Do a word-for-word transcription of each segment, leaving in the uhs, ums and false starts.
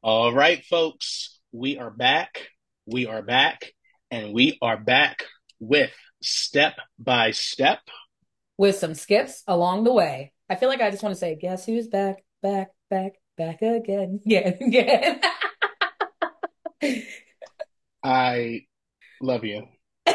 All right, folks, we are back. We are back, and we are back with Step by Step. With some skips along the way. I feel like I just want to say, guess who's back, back, back, back again, again, again. I love you.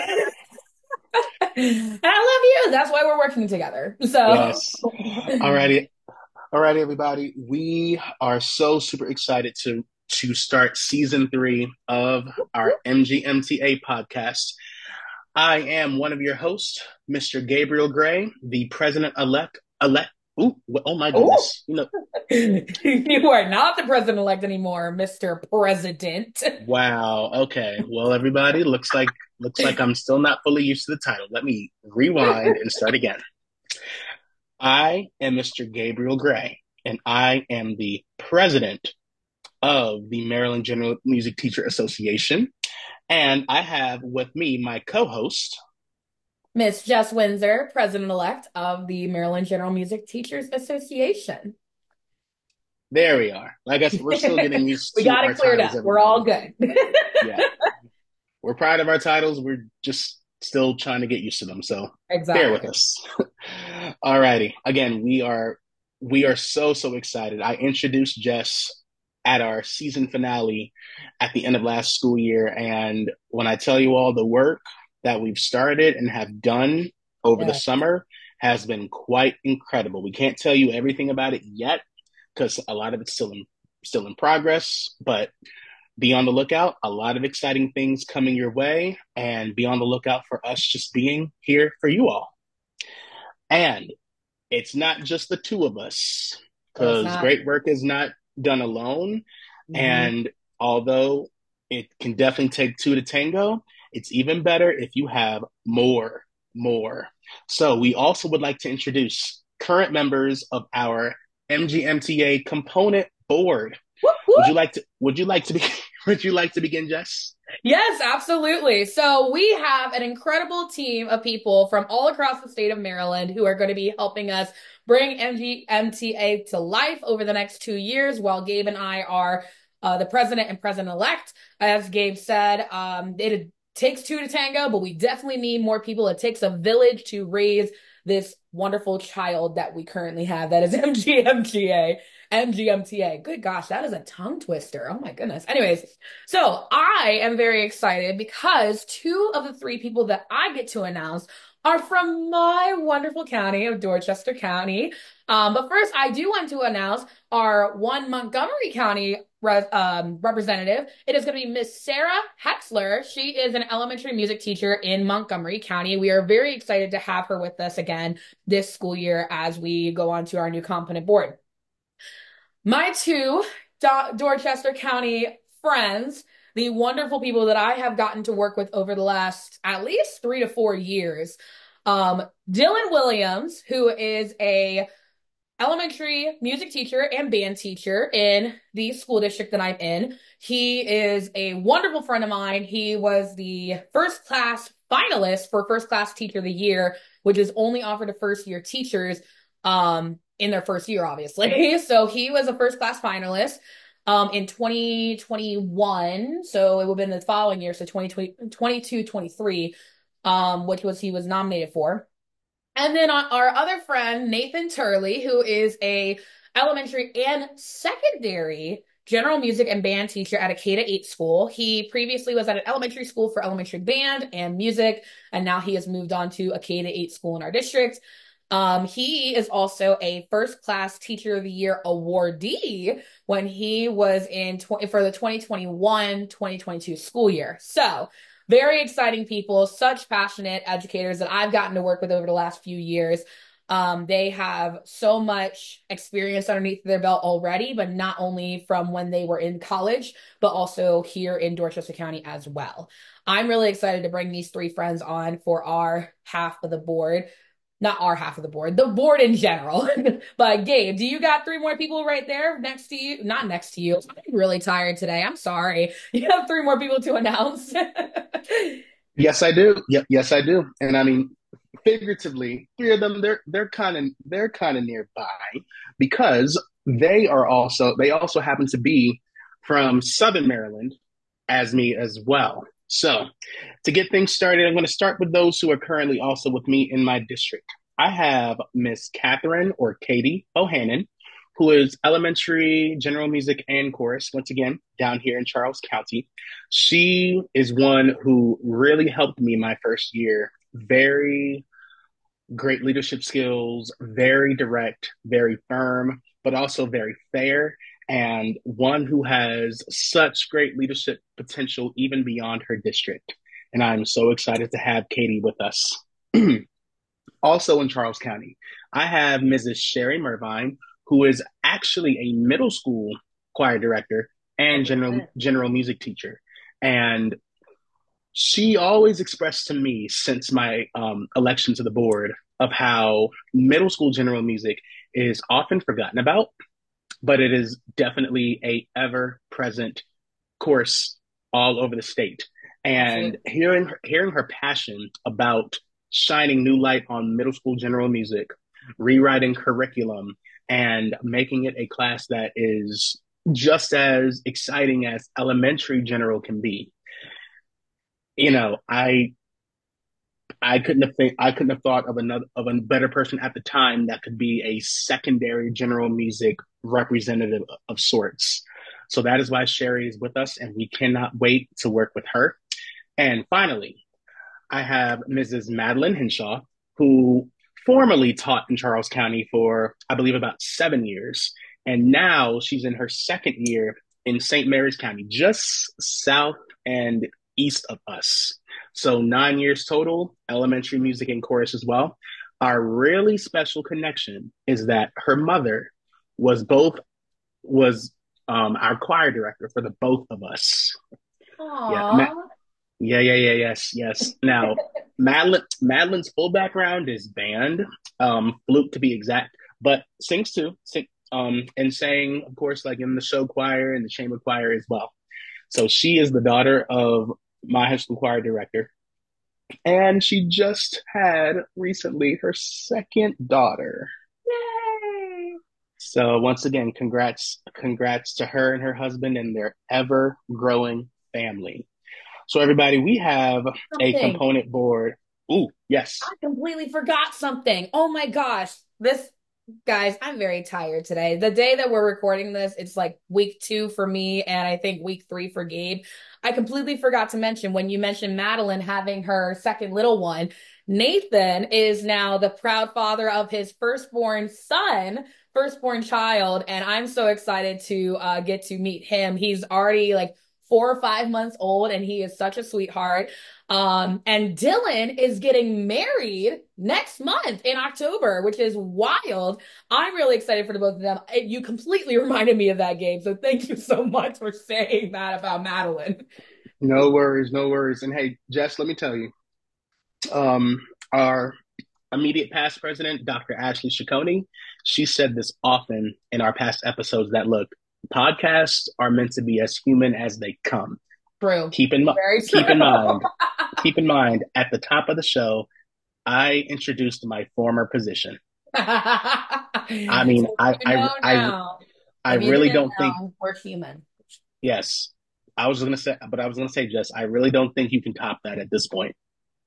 And I love you. That's why we're working together. So, Yes. All righty. All righty, everybody. We are so super excited to to start season three of our M G M T A podcast. I am one of your hosts, Mister Gabriel Gray, the president elect elect. Ooh, oh my oh, goodness. You know, you are not the president-elect anymore, Mister President. wow. Okay. Well, everybody, looks like looks like I'm still not fully used to the title. Let me rewind and start again. I am Mister Gabriel Gray, and I am the president of the Maryland General Music Teacher Association. And I have with me my co-host. Miss Jess Windsor, president-elect of the Maryland General Music Teachers Association. There we are. Like I said, we're still getting used We to got our it cleared titles, up. We're all everybody. good. Yeah. We're proud of our titles. We're just still trying to get used to them. So bear with Exactly. us. All righty. Again, we are we are so so excited. I introduced Jess at our season finale at the end of last school year, and when I tell you all the work that we've started and have done over the Yeah. summer has been quite incredible. We can't tell you everything about it yet because a lot of it's still in still in progress, but be on the lookout. A lot of exciting things coming your way, and be on the lookout for us just being here for you all. And it's not just the two of us, No, it's because not. great work is not done alone. Mhm. And although it can definitely take two to tango, it's even better if you have more, more. So we also would like to introduce current members of our M G M T A component board. Whoop, Would you whoop. like to? Would you like to be? Would you like to begin, Jess? Yes, absolutely. So we have an incredible team of people from all across the state of Maryland who are going to be helping us bring M G M T A to life over the next two years while Gabe and I are uh, the president and president-elect. As Gabe said, um, it takes two to tango, but we definitely need more people. It takes a village to raise this wonderful child that we currently have that is M G M T A. M G M T A. Good gosh, that is a tongue twister. Oh my goodness. Anyways, so I am very excited because two of the three people that I get to announce are from my wonderful county of Dorchester County. Um, but first, I do want to announce our one Montgomery County re um, representative. It is going to be Miss Sarah Hetzler. She is an elementary music teacher in Montgomery County. We are very excited to have her with us again this school year as we go on to our new component board. My two Do- Dorchester County friends, the wonderful people that I have gotten to work with over the last at least three to four years. Um, Dylan Williams, who is a elementary music teacher and band teacher in the school district that I'm in. He is a wonderful friend of mine. He was the first class finalist for first class teacher of the year, which is only offered to first year teachers um, in their first year, obviously. So he was a first class finalist um, in twenty twenty-one. So it would have been the following year. So twenty twenty, twenty-two, twenty-three, um, which was he was nominated for. And then our other friend, Nathan Turley, who is a elementary and secondary general music and band teacher at a K to eight school. He previously was at an elementary school for elementary band and music, and now he has moved on to a K to eight school in our district. Um, he is also a first class teacher of the year awardee when he was in tw- for the twenty twenty-one twenty twenty-two school year. So very exciting people, such passionate educators that I've gotten to work with over the last few years. Um, they have so much experience underneath their belt already, but not only from when they were in college, but also here in Dorchester County as well. I'm really excited to bring these three friends on for our half of the board. Not our half of the board, the board in general. But Gabe, do you got three more people right there next to you? Not next to you. I'm really tired today. I'm sorry. You have three more people to announce. Yes, I do. Yep, yes, I do. And I mean, figuratively, three of them they're they're kind of they're kind of nearby because they are also they also happen to be from Southern Maryland as me as well. So, to get things started, I'm going to start with those who are currently also with me in my district. I have Miss Catherine or Katie Bohannon, who is elementary general music and chorus, once again, down here in Charles County. She is one who really helped me my first year. Very great leadership skills, very direct, very firm, but also very fair, and one who has such great leadership potential even beyond her district. And I'm so excited to have Katie with us. Also in Charles County, I have Missus Sherry Mervine, who is actually a middle school choir director and general general music teacher. And she always expressed to me since my um, election to the board of how middle school general music is often forgotten about, but it is definitely a ever present course all over the state. And hearing hearing her passion about shining new light on middle school general music, rewriting curriculum, and making it a class that is just as exciting as elementary general can be. You know, I I couldn't have think I couldn't have thought of another of a better person at the time that could be a secondary general music representative of sorts. So that is why Sherry is with us, and we cannot wait to work with her. And finally, I have Missus Madeline Henshaw, who formerly taught in Charles County for, I believe, about seven years. And now she's in her second year in Saint Mary's County, just south and east of us. So nine years total, elementary music and chorus as well. Our really special connection is that her mother was both was um, our choir director for the both of us. Aww. Yeah, Ma- yeah, yeah, yeah, yes, yes. Now, Madeline Madeline's full background is band, um, flute to be exact, but sings too, sing, um, and sang, of course, like in the show choir and the chamber choir as well. So she is the daughter of my high school choir director. And she just had recently her second daughter. Yay! So once again, congrats, congrats to her and her husband and their ever growing family. So everybody, we have something. A component board. Ooh, yes. I completely forgot something. Oh my gosh. This Guys, I'm very tired today. The day that we're recording this, it's like week two for me, and I think week three for Gabe. I completely forgot to mention when you mentioned Madeline having her second little one, Nathan is now the proud father of his firstborn son, firstborn child, and I'm so excited to uh, get to meet him. He's already like four or five months old, and he is such a sweetheart. Um, and Dylan is getting married next month in October, which is wild. I'm really excited for the both of them. You completely reminded me of that, Gabe. So thank you so much for saying that about Madeline. No worries, no worries. And hey, Jess, let me tell you, um, our immediate past president, Doctor Ashley Ciccone, she said this often in our past episodes that look, podcasts are meant to be as human as they come. True. Keep in, keep in mind, keep in mind, at the top of the show, I introduced my former position. I mean, so I, I, I, I really don't think we're human. Yes, I was going to say, but I was going to say, Jess, I really don't think you can top that at this point.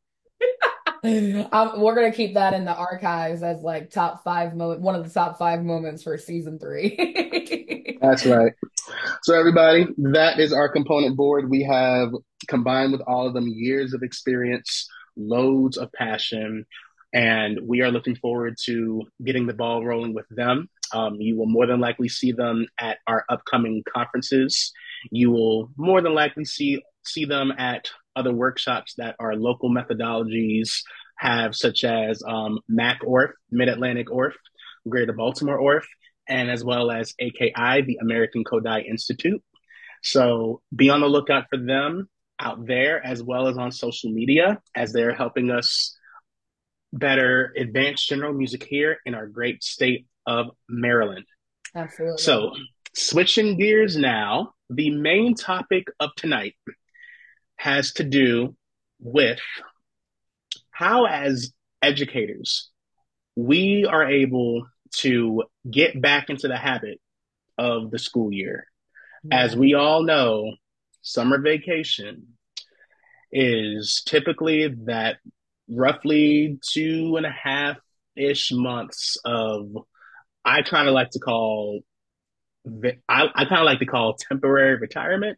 um, we're gonna keep that in the archives as like top five mo- one of the top five moments for season three. That's right. So everybody, that is our component board. We have combined with all of them years of experience, loads of passion, and we are looking forward to getting the ball rolling with them. Um, you will more than likely see them at our upcoming conferences. You will more than likely see see them at other workshops that our local methodologies have, such as um, M A C O R F, Mid-Atlantic O R F, Greater Baltimore O R F, and as well as A K I, the American Kodály Institute. So be on the lookout for them out there, as well as on social media, as they're helping us better advance general music here in our great state of Maryland. Absolutely. So switching gears now, the main topic of tonight has to do with how, as educators, we are able to get back into the habit of the school year. As Yeah. we all know, summer vacation is typically that roughly two and a half ish months of, I kind of like to call, I, I kind of like to call temporary retirement.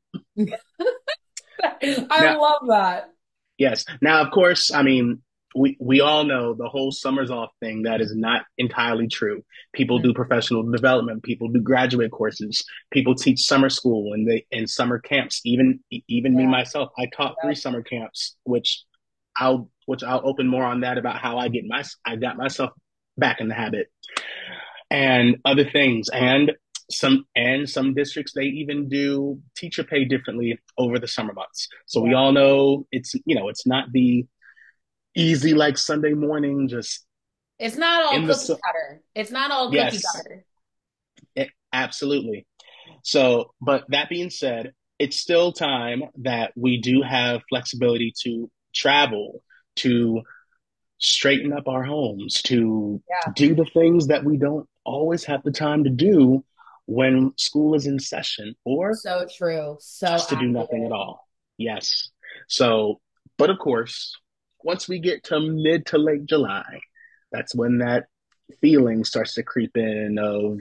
I Now, love that. yes. Now, of course, I mean, we, we all know the whole summers off thing. That is not entirely true. People Mm, do professional development. People do graduate courses. People teach summer school and they in summer camps. Even even me yeah. myself, I taught three Yep. summer camps, which I'll which I'll open more on that about how I get my I got myself back in the habit and other things. And some and some districts they even do teacher pay differently over the summer months. So we Yep. all know it's you know it's not the easy like Sunday morning just It's not all in the cookie su- cutter. It's not all cookie yes, cutter. it, absolutely. So, but that being said, it's still time that we do have flexibility to travel, to straighten up our homes, to Yeah. do the things that we don't always have the time to do when school is in session, or So true. So just to do nothing at accurate. all. Yes. So, but of course, once we get to mid to late July, that's when that feeling starts to creep in of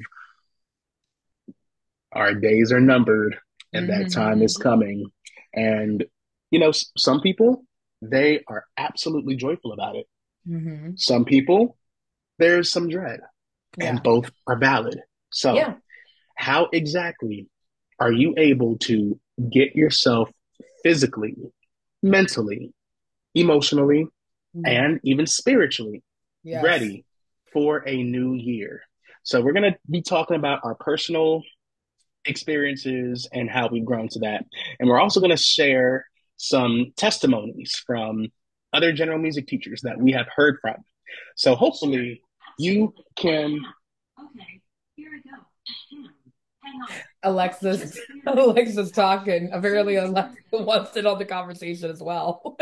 our days are numbered and that time is Hmm. coming. And, you know, some people, they are absolutely joyful about it. Hmm. Some people, there's some dread, and Yeah. both are valid. So, Yeah. how exactly are you able to get yourself physically, mentally, emotionally, Mhm. and even spiritually Yes. ready for a new year? So, we're going to be talking about our personal experiences and how we've grown to that. And we're also going to share some testimonies from other general music teachers that we have heard from. So hopefully you can. Okay, here we go. Hang on. Alexa's Alexa's talking. Apparently Alexa wants in on the conversation as well.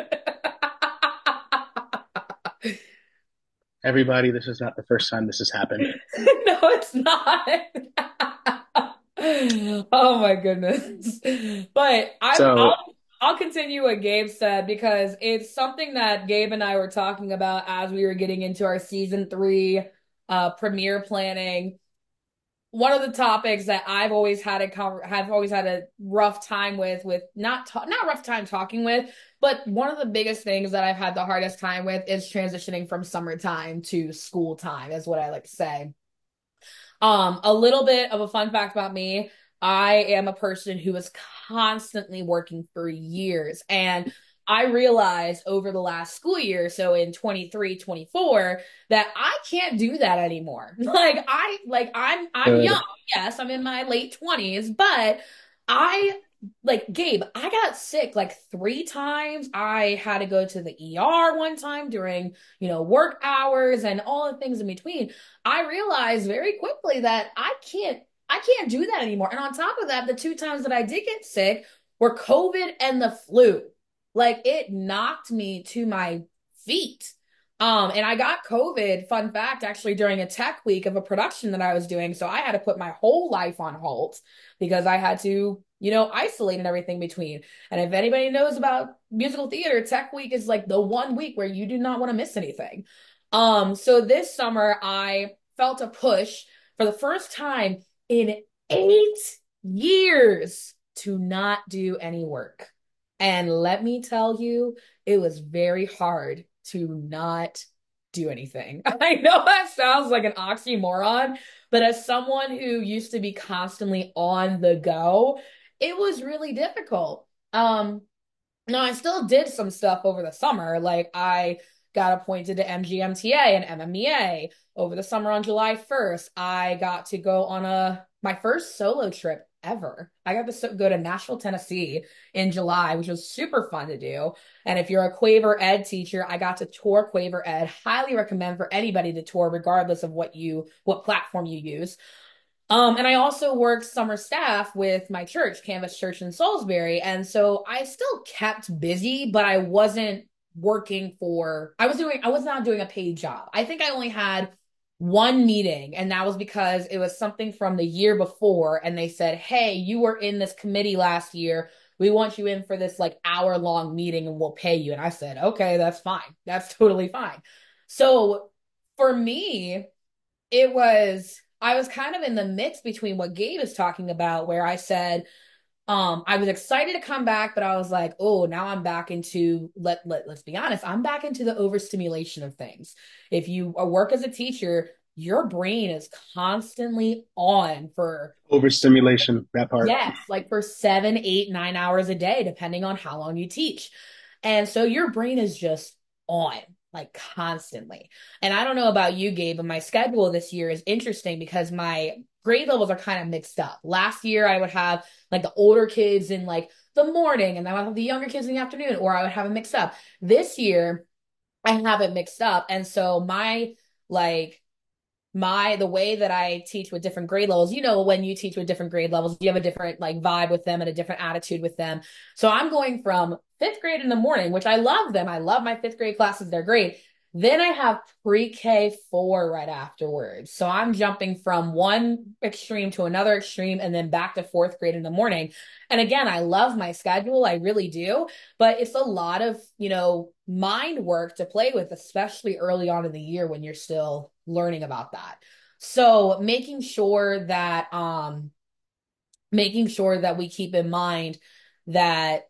Everybody, this is not the first time this has happened. No, it's not. Oh my goodness. But I'm I'll So, I'll continue what Gabe said because it's something that Gabe and I were talking about as we were getting into our season three uh premiere planning. One of the topics that I've always had a con- have always had a rough time with with not ta- not rough time talking with, but one of the biggest things that I've had the hardest time with is transitioning from summertime to school time, is what I like to say. Um, a little bit of a fun fact about me. I am a person who is constantly working for years. And I realized over the last school year, so in twenty three, twenty four, that I can't do that anymore. Like I like I'm I'm young. good. Yes, I'm in my late twenties, but I like Gabe, I got sick like three times. I had to go to the E R one time during, you know, work hours and all the things in between. I realized very quickly that I can't I can't do that anymore. And on top of that, the two times that I did get sick were COVID and the flu. Like it knocked me to my feet. Um, and I got COVID, fun fact, actually during a tech week of a production that I was doing. So I had to put my whole life on hold because I had to, you know, isolate and everything between. And if anybody knows about musical theater, tech week is like the one week where you do not want to miss anything. Um, so this summer I felt a push for the first time in eight years to not do any work. And let me tell you, it was very hard to not do anything. I know that sounds like an oxymoron, but as someone who used to be constantly on the go, it was really difficult. Um, no, I still did some stuff over the summer. Like I got appointed to M G M T A and M M E A over the summer on July first. I got to go on a my first solo trip ever. I got to so, go to Nashville, Tennessee in July, which was super fun to do. And if you're a Quaver Ed teacher, I got to tour Quaver Ed. Highly recommend for anybody to tour regardless of what you what platform you use. Um, and I also worked summer staff with my church, Canvas Church in Salisbury. And so I still kept busy, but I wasn't working for, I was doing, I was not doing a paid job. I think I only had one meeting, and that was because it was something from the year before, and they said, hey, you were in this committee last year, we want you in for this like hour long meeting and we'll pay you. And I said, okay, that's fine, that's totally fine. So for me, it was I was kind of in the mix between what Gabe is talking about, where I said, um, I was excited to come back, but I was like, oh, now I'm back into let, let let's be honest, I'm back into the overstimulation of things. If you uh, work as a teacher, your brain is constantly on for, Overstimulation, that part. yes, like for seven, eight, nine hours a day, depending on how long you teach. And so your brain is just on, like constantly. And I don't know about you, Gabe, but my schedule this year is interesting because my grade levels are kind of mixed up. Last year, I would have like the older kids in like the morning, and I would have the younger kids in the afternoon, or I would have it mixed up. This year, I have it mixed up. And so my like my the way that I teach with different grade levels, you know, when you teach with different grade levels, you have a different like vibe with them and a different attitude with them. So I'm going from fifth grade in the morning, which I love them. I love my fifth grade classes. They're great. Then I have pre-K four right afterwards. So I'm jumping from one extreme to another extreme and then back to fourth grade in the morning. And again, I love my schedule. I really do. But it's a lot of, you know, mind work to play with, especially early on in the year when you're still learning about that. So making sure that, um, making sure that we keep in mind that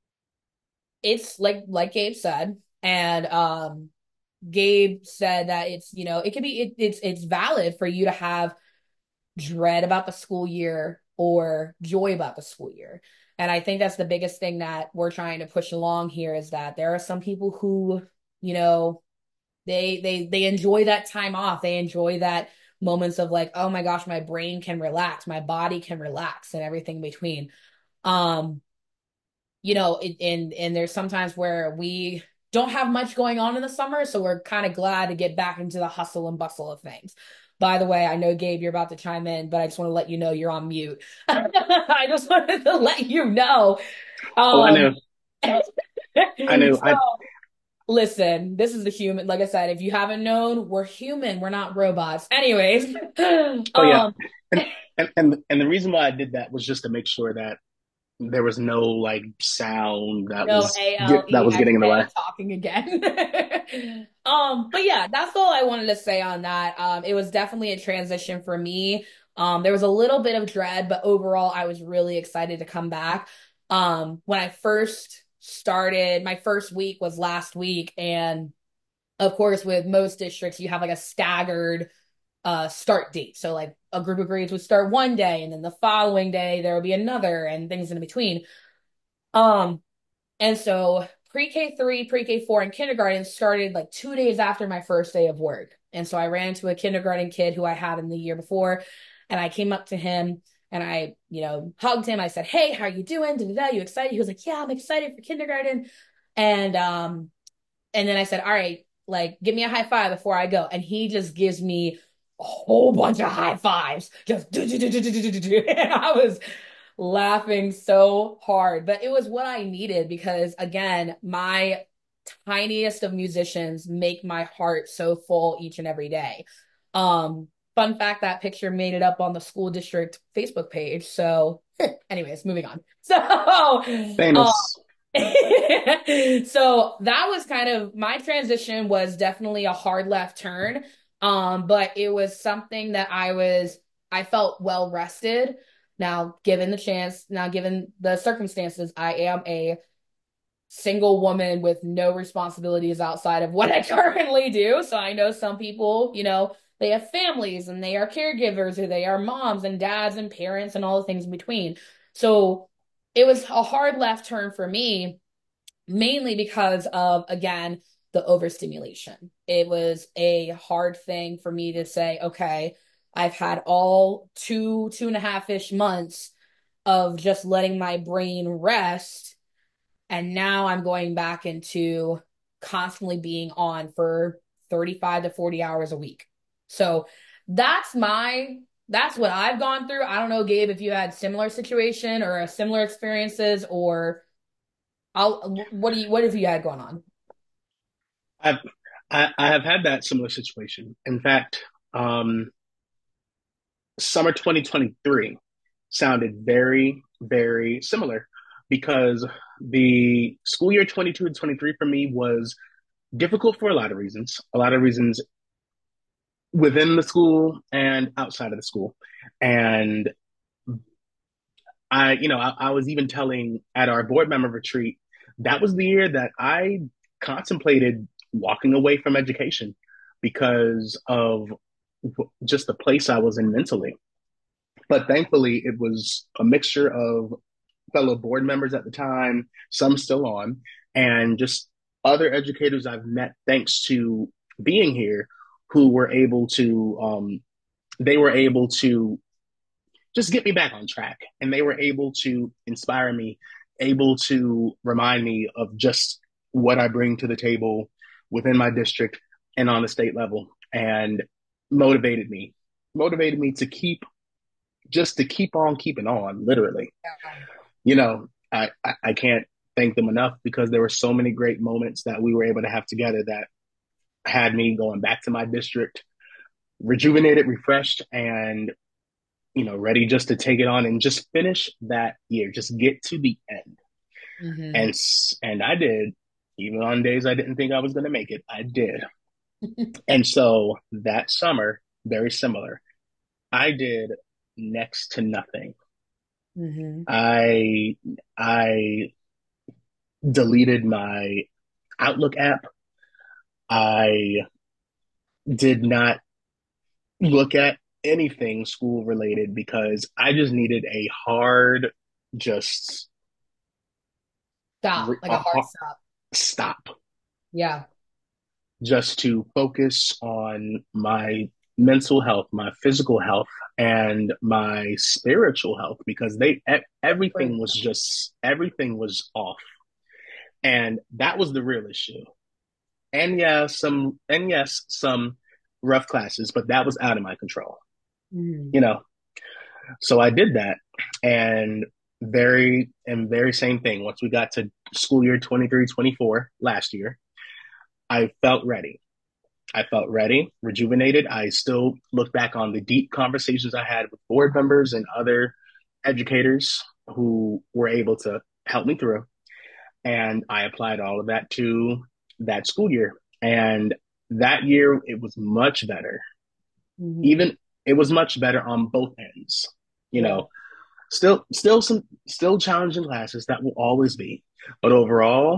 it's like, like Gabe said, and, um, Gabe said that it's, you know, it can be, it, it's, it's valid for you to have dread about the school year or joy about the school year. And I think that's the biggest thing that we're trying to push along here is that there are some people who, you know, they they they enjoy that time off. They enjoy that moments of like, oh my gosh, my brain can relax, my body can relax and everything in between. Um, you know, it, and and there's sometimes where we don't have much going on in the summer, so we're kind of glad to get back into the hustle and bustle of things. By the way, I know Gabe, you're about to chime in, but I just want to let you know you're on mute. I just wanted to let you know. Oh, I Um, knew. I knew. so I. listen, this is the human. Like I said, if you haven't known, we're human. We're not robots. Anyways, Oh yeah. um, And and and and the reason why I did that was just to make sure that there was no like sound that no was get, that was getting in the A L E X A way. talking again. um, but yeah, that's all I wanted to say on that. Um, it was definitely a transition for me. Um, there was a little bit of dread, but overall, I was really excited to come back. Um, when I first started, my first week was last week, and of course, with most districts, you have like a staggered uh start date. So like a group of grades would start one day, and then the following day there would be another, and things in between. Um, and so pre-K three, pre-K four, and kindergarten started like two days after my first day of work. And so I ran into a kindergarten kid who I had in the year before, and I came up to him and I, you know, hugged him. I said, "Hey, how are you doing? Da-da-da, you excited?" He was like, "Yeah, I'm excited for kindergarten." And um, and then I said, "All right, like, give me a high five before I go." And he just gives me a whole bunch of high fives. Just do, do, do, do, do, do, do, do. And I was laughing so hard, but it was what I needed because, again, my tiniest of musicians make my heart so full each and every day. Um, fun fact, that picture made it up on the school district Facebook page. So, anyways, moving on. So, um, Famous. so that was kind of my transition was definitely a hard left turn. Um, but it was something that I was I felt well rested. Now, given the chance, now given the circumstances, I am a single woman with no responsibilities outside of what I currently do. So I know some people, you know, they have families and they are caregivers or they are moms and dads and parents and all the things in between. So it was a hard left turn for me, mainly because of, again, the overstimulation. It was a hard thing for me to say, okay, I've had all two, two and a half ish months of just letting my brain rest. And now I'm going back into constantly being on for thirty-five to forty hours a week. So that's my, that's what I've gone through. I don't know, Gabe, if you had similar situation or similar experiences or I'll, what do you, what have you had going on? I've I, I have had that similar situation. In fact, um, summer twenty twenty-three sounded very, very similar because the school year twenty-two and twenty-three for me was difficult for a lot of reasons, a lot of reasons within the school and outside of the school. And I, you know, I, I was even telling at our board member retreat, that was the year that I contemplated walking away from education because of just the place I was in mentally. But thankfully, it was a mixture of fellow board members at the time, some still on, and just other educators I've met thanks to being here who were able to, um, they were able to just get me back on track. And they were able to inspire me, able to remind me of just what I bring to the table within my district and on the state level, and motivated me, motivated me to keep, just to keep on keeping on, literally. Yeah. You know, I, I, I can't thank them enough because there were so many great moments that we were able to have together that had me going back to my district, rejuvenated, refreshed, and you know, ready just to take it on and just finish that year, just get to the end. Mm-hmm. And and I did, even on days I didn't think I was going to make it, I did. And so that summer, very similar. I did next to nothing. Mm-hmm. I I deleted my Outlook app. I did not look at anything school related because I just needed a hard, just Stop, re- like a a hard hard stop. stop, Yeah. just to focus on my mental health, my physical health, and my spiritual health because they e- everything Great. was just everything was off, and that was the real issue. And yeah, some and yes, some rough classes, but that was out of my control. Mm-hmm. You know, so I did that, and very and very same thing. Once we got to school year twenty three twenty four last year, I felt ready. I felt ready, rejuvenated. I still look back on the deep conversations I had with board members and other educators who were able to help me through. And I applied all of that to that school year. And that year, it was much better. Mm-hmm. Even it was much better on both ends. You Yeah. know, still, still some, still challenging classes that will always be. But overall,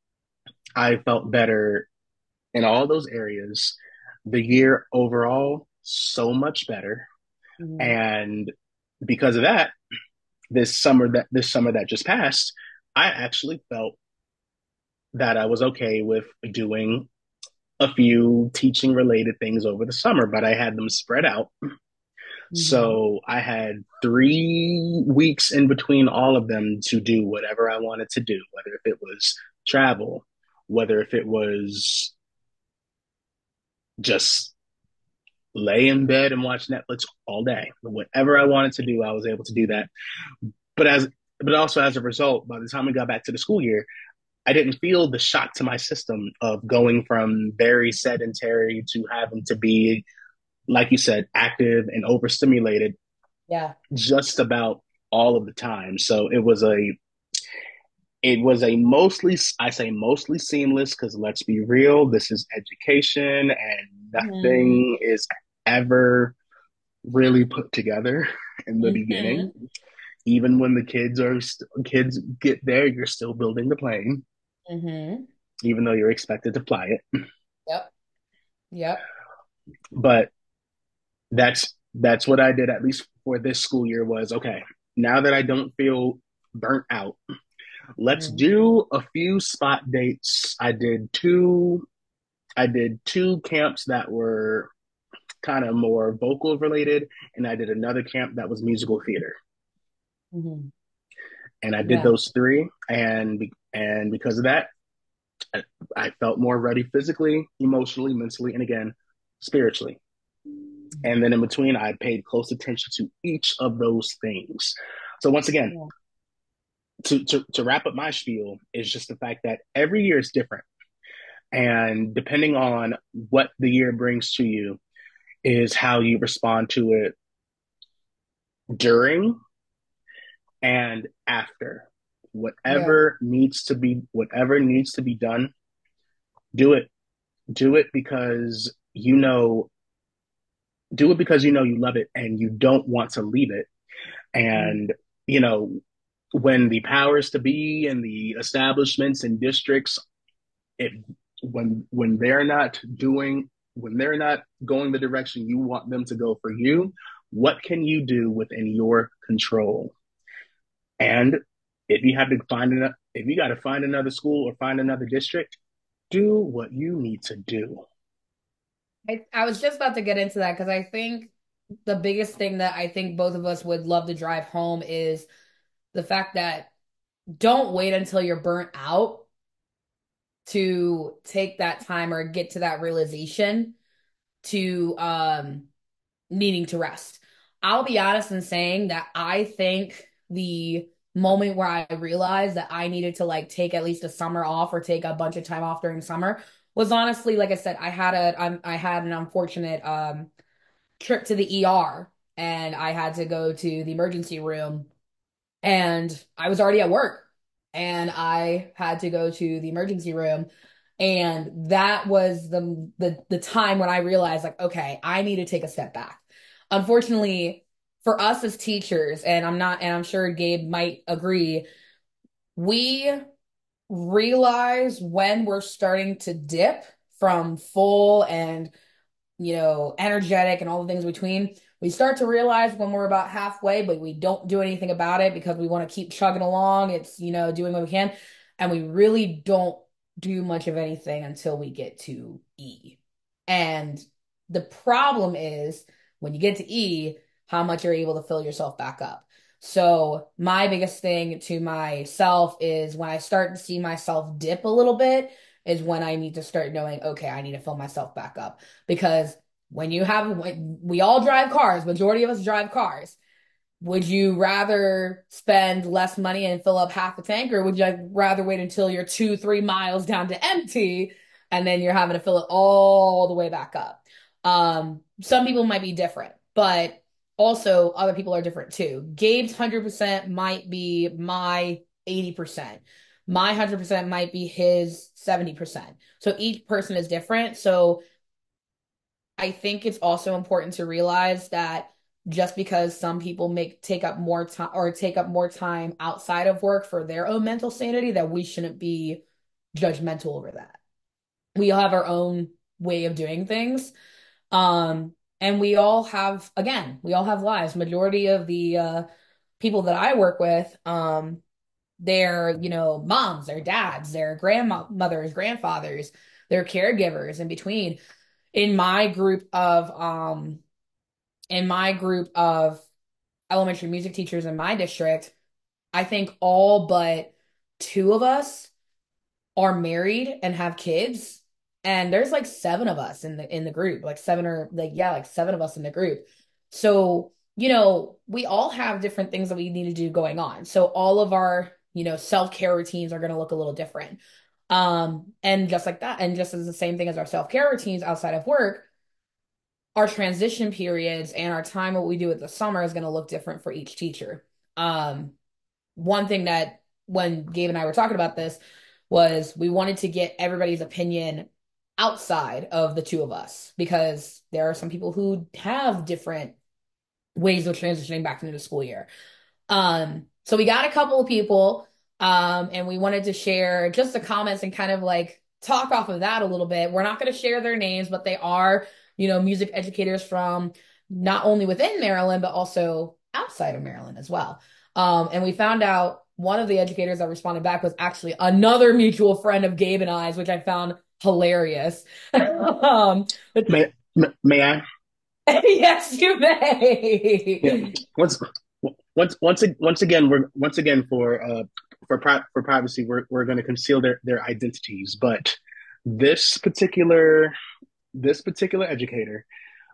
I felt better in all those areas. The year overall, so much better. Mm-hmm. And because of that, this summer that this summer that just passed, I actually felt that I was okay with doing a few teaching related things over the summer, but I had them spread out. Mm-hmm. So I had three weeks in between all of them to do whatever I wanted to do, whether if it was travel, whether if it was just lay in bed and watch Netflix all day. Whatever I wanted to do, I was able to do that. But as but also as a result, by the time we got back to the school year, I didn't feel the shock to my system of going from very sedentary to having to be, like you said, active and overstimulated Yeah. just about all of the time. So it was a it was a mostly I say mostly seamless because let's be real, this is education and Mm-hmm. nothing is ever really put together in the beginning. Mm-hmm. Even when the kids are st- kids get there, you're still building the plane, Mm-hmm. even though you're expected to fly it. Yep. Yep. But that's that's what I did at least for this school year was okay. Now that I don't feel burnt out, let's Mm-hmm. do a few spot dates. I did two I did two camps that were kind of more vocal related, and I did another camp that was musical theater. Mm-hmm. And I did Yeah. those three, and and because of that, I, I felt more ready physically, emotionally, mentally, and again, spiritually. And then in between, I paid close attention to each of those things. So once again, Yeah. to, to, to wrap up my spiel is just the fact that every year is different. And depending on what the year brings to you, is how you respond to it during and after. Yeah. Whatever needs to be whatever needs to be done, do it. Do it because you know do it because you know you love it and you don't want to leave it. Mm. And you know, when the powers to be and the establishments and districts, it when when they're not doing when they're not going the direction you want them to go for you, what can you do within your control? And if you have to find an, if you got to find another school or find another district, do what you need to do. I, I was just about to get into that because I think the biggest thing that I think both of us would love to drive home is the fact that don't wait until you're burnt out to take that time or get to that realization to um needing to rest. I'll be honest in saying that I think the moment where I realized that I needed to like take at least a summer off or take a bunch of time off during summer was honestly, like I said, I had a um, I had an unfortunate um trip to the E R and I had to go to the emergency room and I was already at work and I had to go to the emergency room and that was the the the time when I realized like okay, I need to take a step back. Unfortunately, for us as teachers, and I'm not and I'm sure Gabe might agree, we realize when we're starting to dip from full and you know, energetic and all the things between. We start to realize when we're about halfway, but we don't do anything about it because we want to keep chugging along. It's, you know, doing what we can. And we really don't do much of anything until we get to E. And the problem is when you get to E, how much you're able to fill yourself back up. So my biggest thing to myself is when I start to see myself dip a little bit, is when I need to start knowing, okay, I need to fill myself back up. Because when you have, when we all drive cars, majority of us drive cars. Would you rather spend less money and fill up half the tank, or would you rather wait until you're two, three miles down to empty and then you're having to fill it all the way back up? Um, some people might be different, but also other people are different too. Gabe's one hundred percent might be my eighty percent. My one hundred percent might be his seventy percent. So each person is different. So I think it's also important to realize that just because some people make take up more time or take up more time outside of work for their own mental sanity, that we shouldn't be judgmental over that. We all have our own way of doing things. Um, and we all have, again, we all have lives. Majority of the uh, people that I work with, um, they're, you know, moms, their dads, their grandmothers, grandfathers, their caregivers in between. In my group of um in my group of elementary music teachers in my district, I think all but two of us are married and have kids. And there's like seven of us in the in the group, like seven or like yeah, like seven of us in the group. So, you know, we all have different things that we need to do going on. So all of our, you know, self-care routines are going to look a little different. Um, and just like that, and just as the same thing as our self-care routines outside of work, our transition periods and our time what we do with the summer is going to look different for each teacher. Um, one thing that when Gabe and I were talking about this was we wanted to get everybody's opinion outside of the two of us because there are some people who have different ways of transitioning back into the school year. Um, so we got a couple of people, um, and we wanted to share just the comments and kind of like talk off of that a little bit. We're not going to share their names, but they are, you know, music educators from not only within Maryland, but also outside of Maryland as well. Um, and we found out one of the educators that responded back was actually another mutual friend of Gabe and I's, which I found hilarious. um, but May may I? yes, you Yeah. may. Once once once once again we're once again for uh for pri- for privacy we're we're going to conceal their their identities. But this particular this particular educator,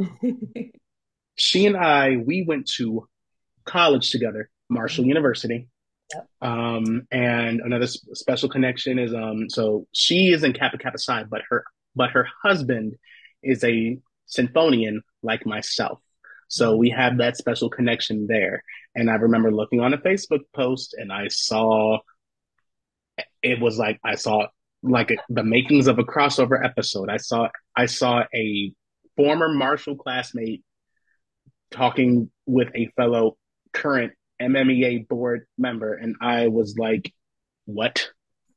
she and I, we went to college together, Marshall University. Yep. Um, and another s- special connection is um, so she is in Kappa Kappa Psi, but her but her husband is a symphonian like myself. So we have that special connection there. And I remember looking on a Facebook post and I saw it was like I saw like a, the makings of a crossover episode. I saw I saw a former Marshall classmate talking with a fellow current M M E A board member, and I was like, "What?"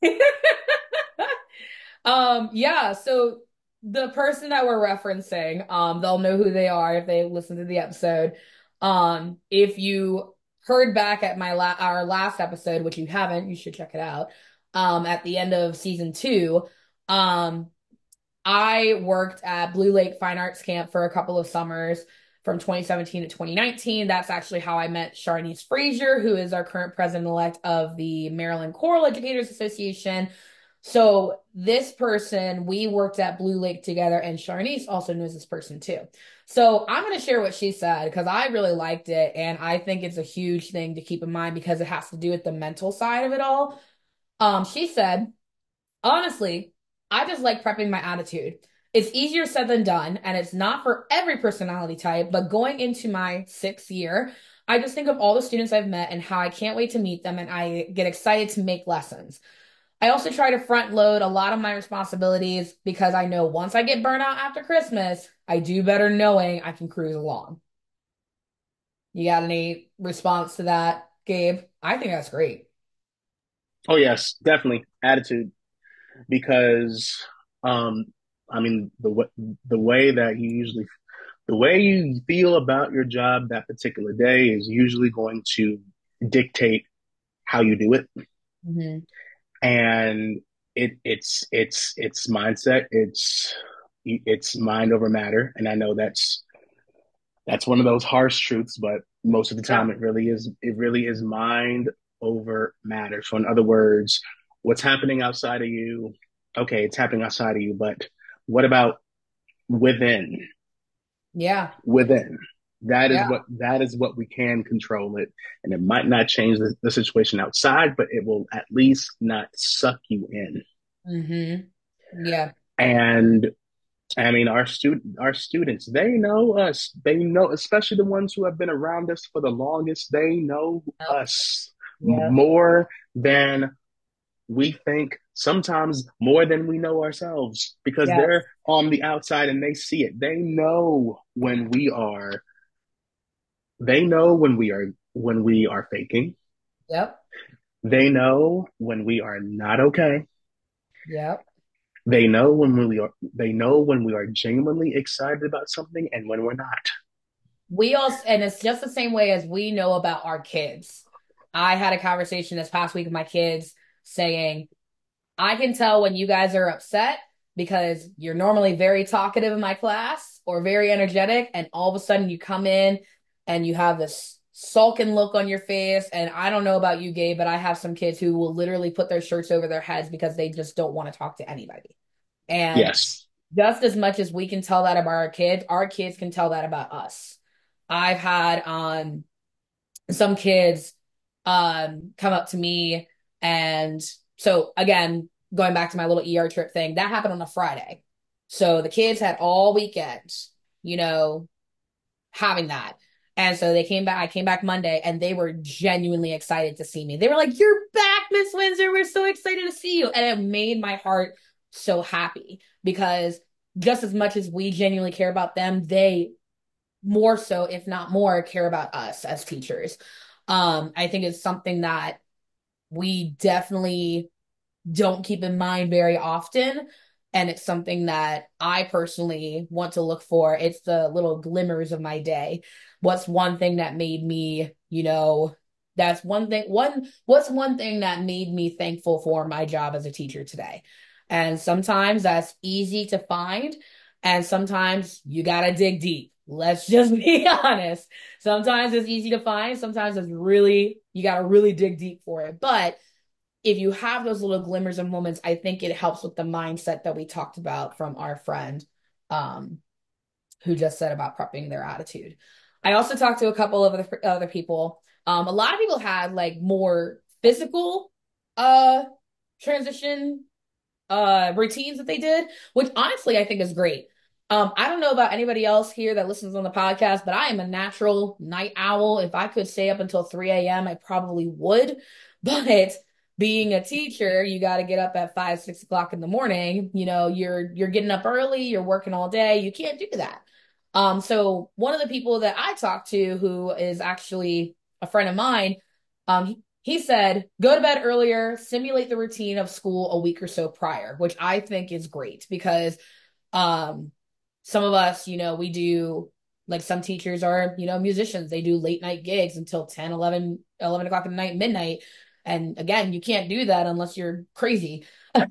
Um, yeah, so the person that we're referencing, um, they'll know who they are if they listen to the episode. Um, if you heard back at my la our last episode, which you haven't, you should check it out. Um, at the end of season two, um, I worked at Blue Lake Fine Arts Camp for a couple of summers from twenty seventeen to twenty nineteen. That's actually how I met Sharnice Frazier, who is our current president-elect of the Maryland Choral Educators Association. So this person, we worked at Blue Lake together, and Sharnice also knows this person too. So I'm going to share what she said because I really liked it, and I think it's a huge thing to keep in mind because it has to do with the mental side of it all. Um, she said, honestly, I just like prepping my attitude. It's easier said than done, and it's not for every personality type, but going into my sixth year, I just think of all the students I've met and how I can't wait to meet them, and I get excited to make lessons. I also try to front load a lot of my responsibilities because I know once I get burnt out after Christmas, I do better knowing I can cruise along. You got any response to that, Gabe? I think that's great. Oh yes, definitely attitude because um I mean the way the way that you usually the way you feel about your job that particular day is usually going to dictate how you do it. Hmm. And it it's it's it's mindset, it's it's mind over matter. And I know that's that's one of those harsh truths, but most of the Yeah. time it really is it really is mind over matter. So in other words, what's happening outside of you, okay, it's happening outside of you, but what about within? Yeah. Within. That is Yeah. what that is what we can control it. And it might not change the, the situation outside, but it will at least not suck you in. Hmm. Yeah. And I mean, our student, our students, they know us. They know, especially the ones who have been around us for the longest. They know Yep. us Yep. more than we think. Sometimes more than we know ourselves, because Yes. they're on the outside and they see it. They know when we are. They know when we are when we are faking. Yep. They know when we are not okay. Yep. They know when we are. They know when we are genuinely excited about something and when we're not. We also, and it's just the same way as we know about our kids. I had a conversation this past week with my kids saying, I can tell when you guys are upset because you're normally very talkative in my class or very energetic, and all of a sudden you come in and you have this sulking look on your face. And I don't know about you, Gabe, but I have some kids who will literally put their shirts over their heads because they just don't want to talk to anybody. And Yes. just as much as we can tell that about our kids, our kids can tell that about us. I've had um some kids um come up to me, and so again, going back to my little E R trip thing, that happened on a Friday. So the kids had all weekend, you know, having that. And so they came back, I came back Monday and they were genuinely excited to see me. They were like, "You're back, Miss Windsor. We're so excited to see you." And it made my heart so happy because just as much as we genuinely care about them, they more so, if not more, care about us as teachers. Um, I think it's something that we definitely don't keep in mind very often. And it's something that I personally want to look for. It's the little glimmers of my day. What's one thing that made me, you know, that's one thing, one, what's one thing that made me thankful for my job as a teacher today? And sometimes that's easy to find. And sometimes you got to dig deep. Let's just be honest. Sometimes it's easy to find. Sometimes it's really, you got to really dig deep for it. But if you have those little glimmers of moments, I think it helps with the mindset that we talked about from our friend um, who just said about prepping their attitude. I also talked to a couple of other, other people. Um, a lot of people had like more physical uh, transition uh, routines that they did, which honestly I think is great. Um, I don't know about anybody else here that listens on the podcast, but I am a natural night owl. If I could stay up until three a m, I probably would. But being a teacher, you got to get up at five, six o'clock in the morning. You know, you're you're getting up early, you're working all day. You can't do that. Um, so one of the people that I talked to, who is actually a friend of mine, um, he, he said, go to bed earlier, simulate the routine of school a week or so prior, which I think is great because um some of us, you know, we do like some teachers are, you know, musicians. They do late night gigs until ten, eleven, eleven o'clock at night, midnight. And again, you can't do that unless you're crazy. Like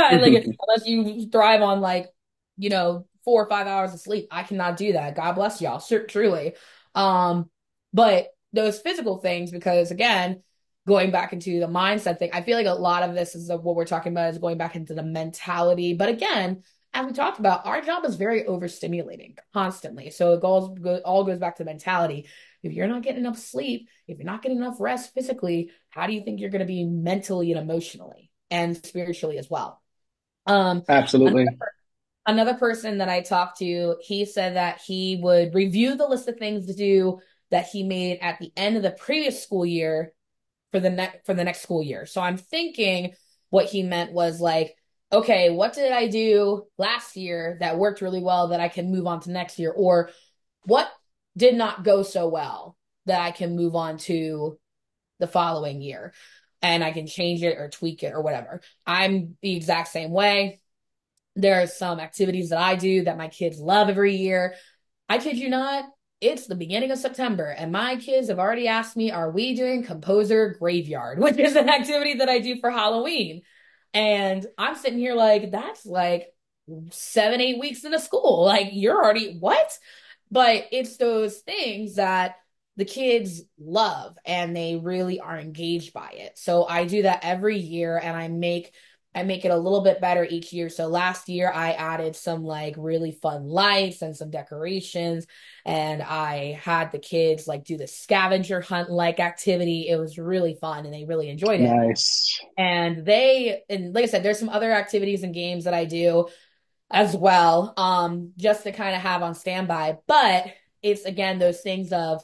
unless you thrive on like, you know, four or five hours of sleep. I cannot do that. God bless y'all, truly. Um, but those physical things, because again, going back into the mindset thing, I feel like a lot of this is what we're talking about is going back into the mentality. But again, as we talked about, our job is very overstimulating constantly. So it goes go, all goes back to mentality. If you're not getting enough sleep, if you're not getting enough rest physically, how do you think you're going to be mentally and emotionally and spiritually as well? Um, another, Absolutely. another person that I talked to, he said that he would review the list of things to do that he made at the end of the previous school year for the next for the next school year. So I'm thinking what he meant was like, okay, what did I do last year that worked really well that I can move on to next year? Or what did not go so well that I can move on to the following year and I can change it or tweak it or whatever. I'm the exact same way. There are some activities that I do that my kids love every year. I kid you not, it's the beginning of September, and my kids have already asked me, are we doing Composer Graveyard, which is an activity that I do for Halloween? And I'm sitting here like, that's like seven, eight weeks into school. Like, you're already, what? But it's those things that the kids love and they really are engaged by it. So I do that every year and I make I make it a little bit better each year. So last year I added some like really fun lights and some decorations and I had the kids like do the scavenger hunt like activity. It was really fun and they really enjoyed it. Nice. And they and like I said, there's some other activities and games that I do as well, um, just to kind of have on standby. But it's again those things of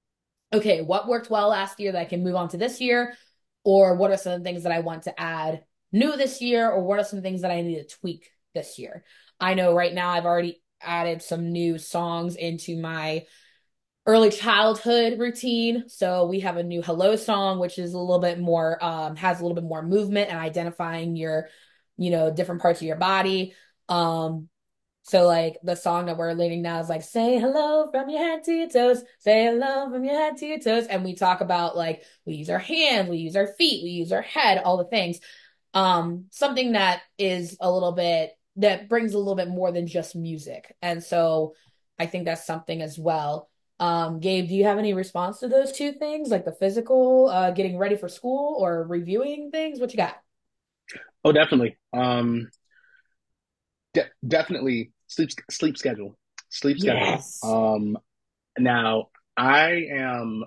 okay, what worked well last year that I can move on to this year, or what are some things that I want to add new this year, or what are some things that I need to tweak this year? I know right now I've already added some new songs into my early childhood routine. So we have a new hello song, which is a little bit more, um, has a little bit more movement and identifying your, you know, different parts of your body. Um, so like the song that we're leading now is like say hello from your head to your toes, say hello from your head to your toes. And we talk about like we use our hands, we use our feet, we use our head, all the things. Um, something that is a little bit that brings a little bit more than just music. And so I think that's something as well. Um, Gabe, do you have any response to those two things, like the physical, uh, getting ready for school or reviewing things? What you got? Oh, definitely. Um, de- definitely sleep sleep schedule. Sleep schedule. Yes. Um, now I am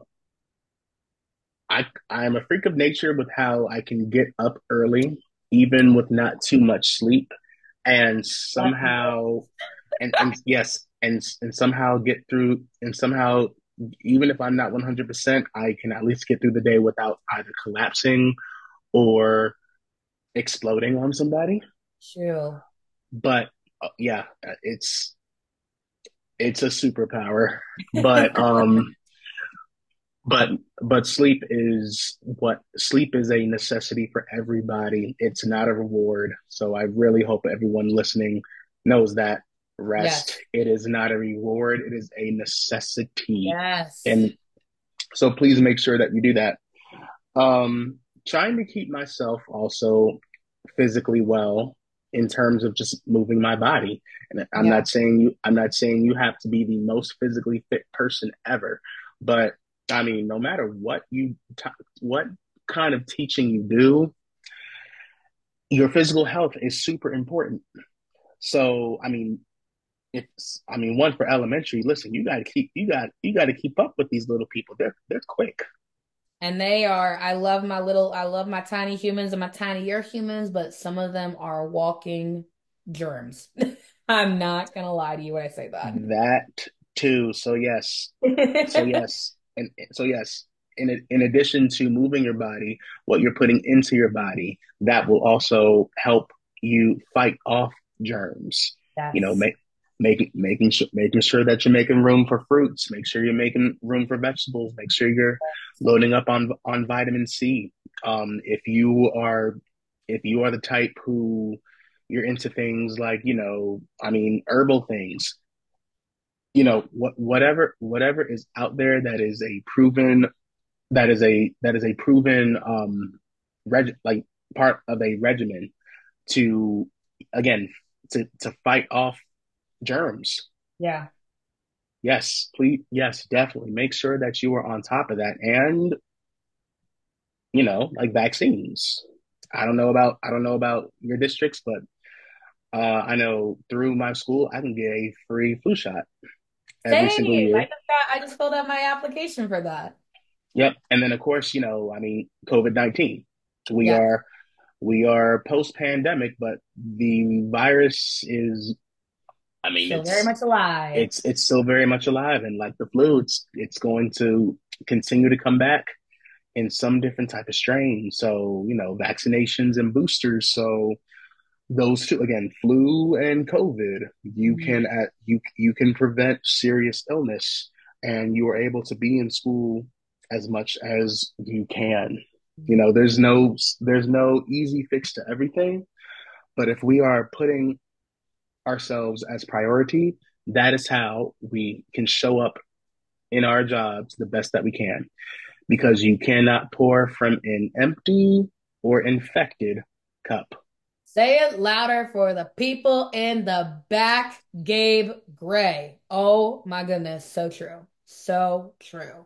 I I am a freak of nature with how I can get up early, even with not too much sleep, and somehow, and and yes, and and somehow get through, and somehow, even if I'm not one hundred percent, I can at least get through the day without either collapsing or exploding on somebody. True. But uh, yeah, it's it's a superpower. But um, but but sleep is what sleep is a necessity for everybody. It's not a reward. So I really hope everyone listening knows that rest, Yes. it is not a reward, it is a necessity. Yes. And so please make sure that you do that. Um, trying to keep myself also physically well in terms of just moving my body. And I'm Yeah. not saying you I'm not saying you have to be the most physically fit person ever, but I mean, no matter what you t- what kind of teaching you do, your physical health is super important. So, I mean, it's I mean, one for elementary, listen, you got to keep you got you got to keep up with these little people. They're they're quick. And they are, I love my little, I love my tiny humans and my tinier humans, but some of them are walking germs. I'm not gonna lie to you when I say that. That too. So yes. So yes. And so yes. In in addition to moving your body, what you're putting into your body, that will also help you fight off germs. You know, Yes. make making making sure making sure that you're making room for fruits. Make sure you're making room for vegetables. Make sure you're loading up on on vitamin C. Um, if you are if you are the type who you're into things like, you know, I mean, herbal things, you know, what whatever whatever is out there that is a proven that is a that is a proven um reg like part of a regimen to, again, to to fight off germs. Yeah. Yes, please, yes, definitely make sure that you are on top of that. And, you know, like vaccines. I don't know about I don't know about your districts, but uh, I know through my school I can get a free flu shot every single Same. I year. just got I just filled out my application for that. Yep. And then of course, you know, I mean, COVID nineteen. We Yes. are we are post pandemic, but the virus is, I mean, Still very it's much alive. it's it's still very much alive, and like the flu, it's it's going to continue to come back in some different type of strain. So, you know, vaccinations and boosters. So those two, again, flu and COVID, you Mhm. can at you you can prevent serious illness, and you are able to be in school as much as you can. You know, there's no there's no easy fix to everything, but if we are putting ourselves as priority, that is how we can show up in our jobs the best that we can, because you cannot pour from an empty or infected cup. Say it louder for the people in the back, Gabe Gray. Oh my goodness, so true. So true.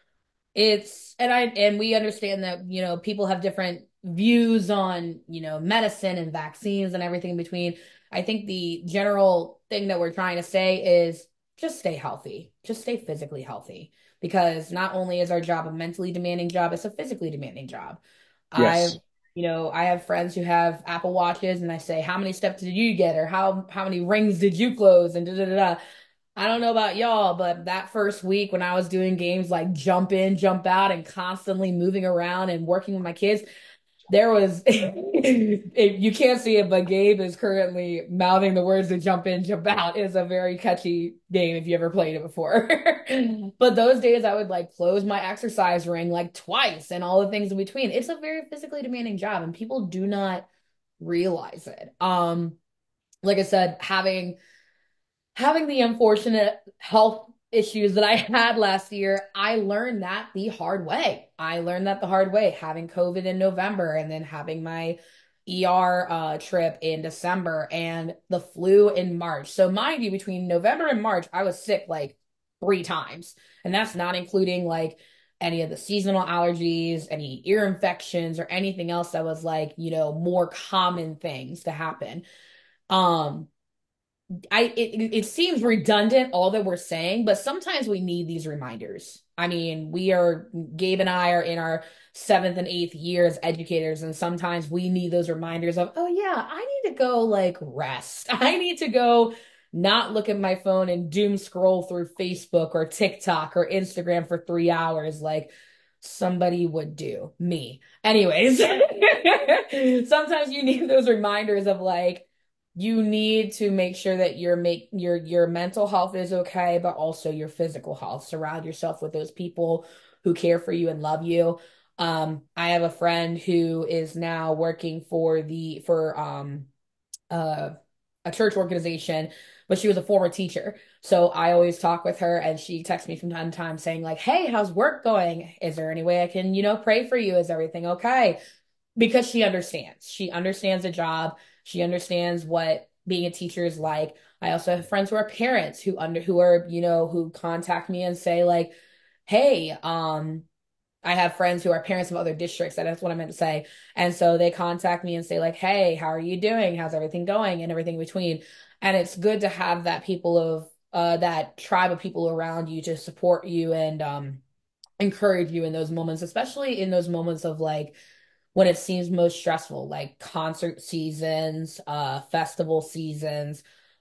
It's and I and we understand that, you know, people have different views on, you know, medicine and vaccines and everything in between. I think the general thing that we're trying to say is just stay healthy. Just stay physically healthy because not only is our job a mentally demanding job, it's a physically demanding job. I've, Yes. you know, I have friends who have Apple Watches and I say, "How many steps did you get?" or "How how many rings did you close?" and da da da da. I don't know about y'all, but that first week when I was doing games like jump in, jump out, and constantly moving around and working with my kids, there was you can't see it, but Gabe is currently mouthing the words to jump in, jump out. It's a very catchy game if you ever played it before. But those days I would like close my exercise ring like twice and all the things in between. It's a very physically demanding job and people do not realize it. Um, like I said, having having the unfortunate health issues that I had last year, I learned that the hard way. I learned that the hard way, having COVID in November and then having my E R uh, trip in December and the flu in March. So, mind you, between November and March, I was sick like three times. And that's not including like any of the seasonal allergies, any ear infections, or anything else that was like, you know, more common things to happen. Um, I it it seems redundant all that we're saying, but sometimes we need these reminders. I mean, we are Gabe and I are in our seventh and eighth year as educators, and sometimes we need those reminders of, oh yeah, I need to go like rest. I need to go not look at my phone and doom scroll through Facebook or TikTok or Instagram for three hours like somebody would do. Me. Anyways, sometimes you need those reminders of like you need to make sure that your make your your mental health is okay, but also your physical health. Surround yourself with those people who care for you and love you. Um, I have a friend who is now working for the for um uh a church organization, but she was a former teacher. So I always talk with her and she texts me from time to time saying like, "Hey, how's work going? Is there any way I can, you know, pray for you? Is everything okay?" Because she understands. She understands the job. She understands what being a teacher is like. I also have friends who are parents who under who are, you know, who contact me and say like, "Hey, um, I have friends who are parents of other districts. That's what I meant to say. And so they contact me and say like, "Hey, how are you doing? How's everything going?" and everything in between. And it's good to have that people of uh that tribe of people around you to support you and um encourage you in those moments, especially in those moments of like when it seems most stressful, like concert seasons, uh, festival seasons.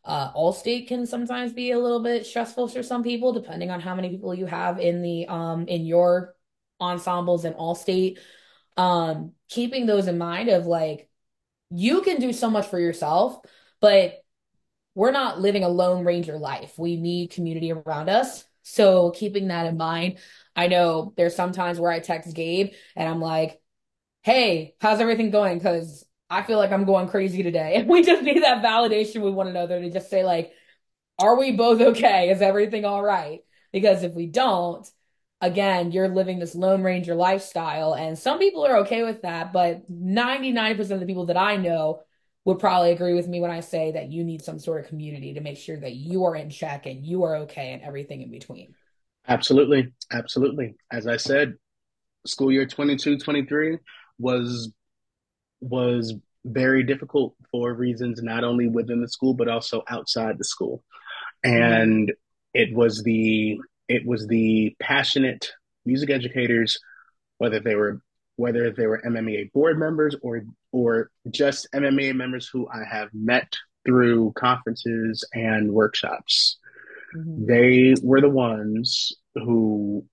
Uh, Allstate can sometimes be a little bit stressful for some people, depending on how many people you have in the um in your ensembles in Allstate. Um, keeping those in mind of like you can do so much for yourself, but we're not living a Lone Ranger life. We need community around us. So keeping that in mind, I know there's sometimes where I text Gabe and I'm like, hey, how's everything going? Because I feel like I'm going crazy today. And we just need that validation with one another to just say, like, are we both okay? Is everything all right? Because if we don't, again, you're living this Lone Ranger lifestyle. And some people are okay with that, but ninety-nine percent of the people that I know would probably agree with me when I say that you need some sort of community to make sure that you are in check and you are okay and everything in between. Absolutely. Absolutely. As I said, school year twenty two twenty three was was very difficult for reasons not only within the school but also outside the school. Mm-hmm. And it was the it was the passionate music educators, whether they were whether they were M M E A board members or or just M M E A members who I have met through conferences and workshops. Mm-hmm. They were the ones who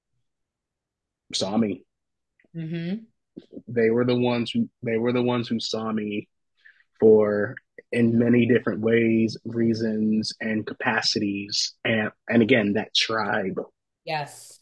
saw me. Mm-hmm. They were the ones who they were the ones who saw me for in many different ways, reasons, and capacities, and and again that tribe. Yes.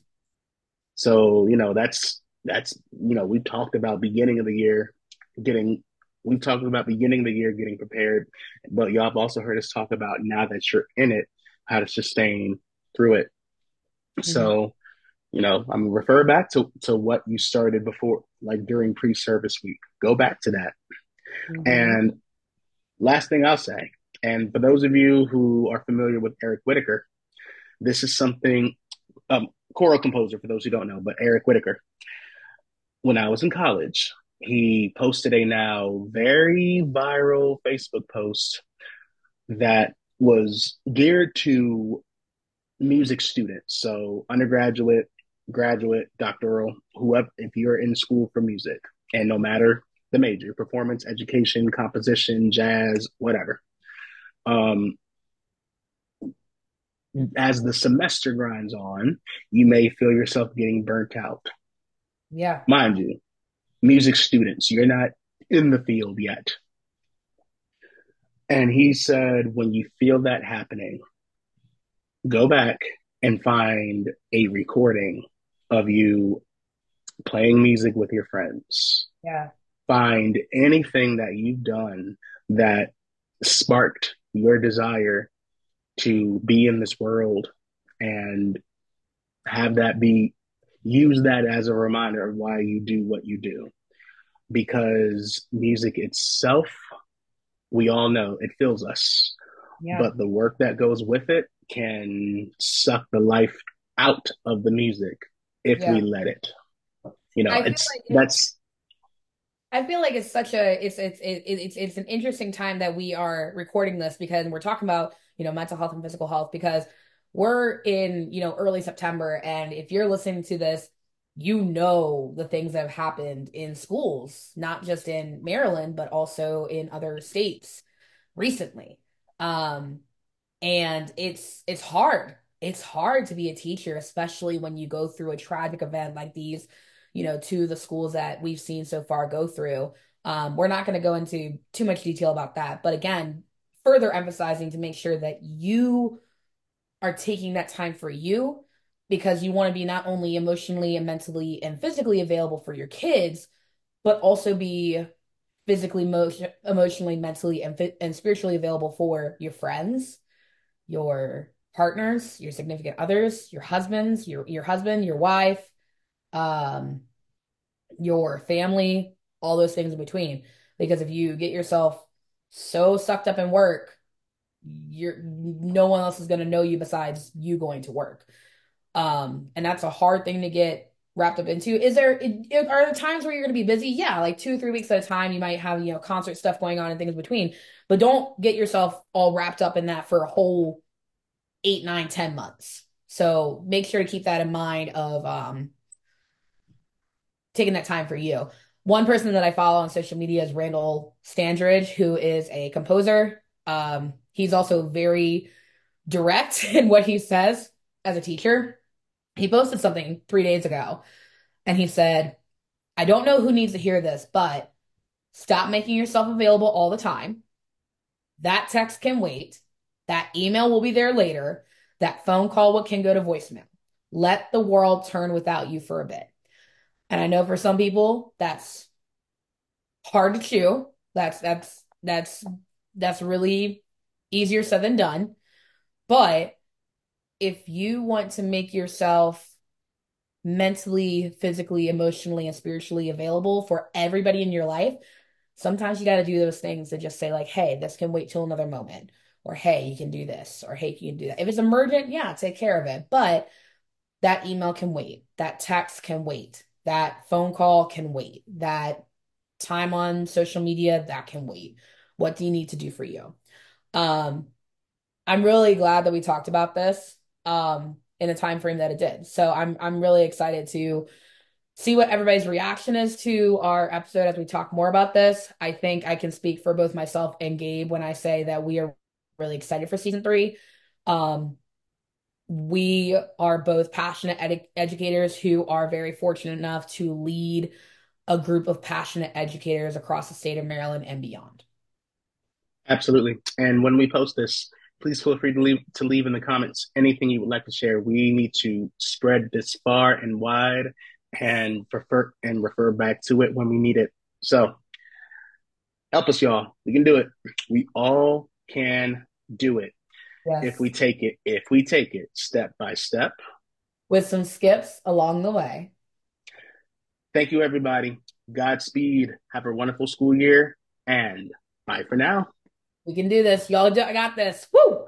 So you know that's that's you know we talked about beginning of the year getting we talked about beginning of the year getting prepared, but y'all have also heard us talk about now that you're in it, how to sustain through it. Mm-hmm. So you know I'm gonna refer back to to what you started before, like during pre-service week. Go back to that. Mm-hmm. And last thing I'll say, and for those of you who are familiar with Eric Whitacre, this is something, um, choral composer for those who don't know, but Eric Whitacre, when I was in college, he posted a now very viral Facebook post that was geared to music students. So undergraduate, graduate, doctoral, whoever, if you're in school for music, and no matter the major, performance, education, composition, jazz, whatever. Um, as the semester grinds on, you may feel yourself getting burnt out. Yeah. Mind you, music students, you're not in the field yet. And he said, when you feel that happening, go back and find a recording of you playing music with your friends. Yeah. Find anything that you've done that sparked your desire to be in this world and have that be use that as a reminder of why you do what you do, because music itself, we all know it fills us, Yeah. but the work that goes with it can suck the life out of the music if we Yeah. let it. You know, I feel it's like it's that's I feel like it's such a it's it's it, it's it's an interesting time that we are recording this because we're talking about, you know, mental health and physical health because we're in, you know, early September and if you're listening to this, you know the things that have happened in schools, not just in Maryland, but also in other states recently. Um, and it's it's hard. It's hard to be a teacher, especially when you go through a tragic event like these, you know, to the schools that we've seen so far go through. Um, we're not going to go into too much detail about that, but again, further emphasizing to make sure that you are taking that time for you because you want to be not only emotionally and mentally and physically available for your kids, but also be physically, emotion, emotionally, mentally, and, and spiritually available for your friends, your partners, your significant others, your husbands, your your husband, your wife, um, your family, all those things in between. Because if you get yourself so sucked up in work, you're no one else is going to know you besides you going to work. Um, and that's a hard thing to get wrapped up into. Is there it, are there times where you're going to be busy? Yeah, like two, three weeks at a time. You might have, you know, concert stuff going on and things in between, but don't get yourself all wrapped up in that for a whole eight, nine, ten months. So make sure to keep that in mind of um, taking that time for you. One person that I follow on social media is Randall Standridge, who is a composer. Um, he's also very direct in what he says as a teacher. He posted something three days ago and he said, I don't know who needs to hear this, but stop making yourself available all the time. That text can wait. That email will be there later. That phone call can go to voicemail. Let the world turn without you for a bit. And I know for some people that's hard to chew. That's that's that's that's really easier said than done. But if you want to make yourself mentally, physically, emotionally, and spiritually available for everybody in your life, sometimes you got to do those things to just say, like, hey, this can wait till another moment. Or, hey, you can do this. Or, hey, you can do that. If it's emergent, yeah, take care of it. But that email can wait. That text can wait. That phone call can wait. That time on social media, that can wait. What do you need to do for you? Um, I'm really glad that we talked about this um, in a time frame that it did. So I'm I'm really excited to see what everybody's reaction is to our episode as we talk more about this. I think I can speak for both myself and Gabe when I say that we are really excited for season three. Um, we are both passionate ed educators who are very fortunate enough to lead a group of passionate educators across the state of Maryland and beyond. Absolutely. And when we post this, please feel free to leave to leave in the comments anything you would like to share. We need to spread this far and wide and refer and refer back to it when we need it. So help us, y'all. We can do it. We all can do it if Yes. we take it, if we take it step by step. With some skips along the way. Thank you, everybody. Godspeed. Have a wonderful school year and bye for now. We can do this. Y'all got this. Woo!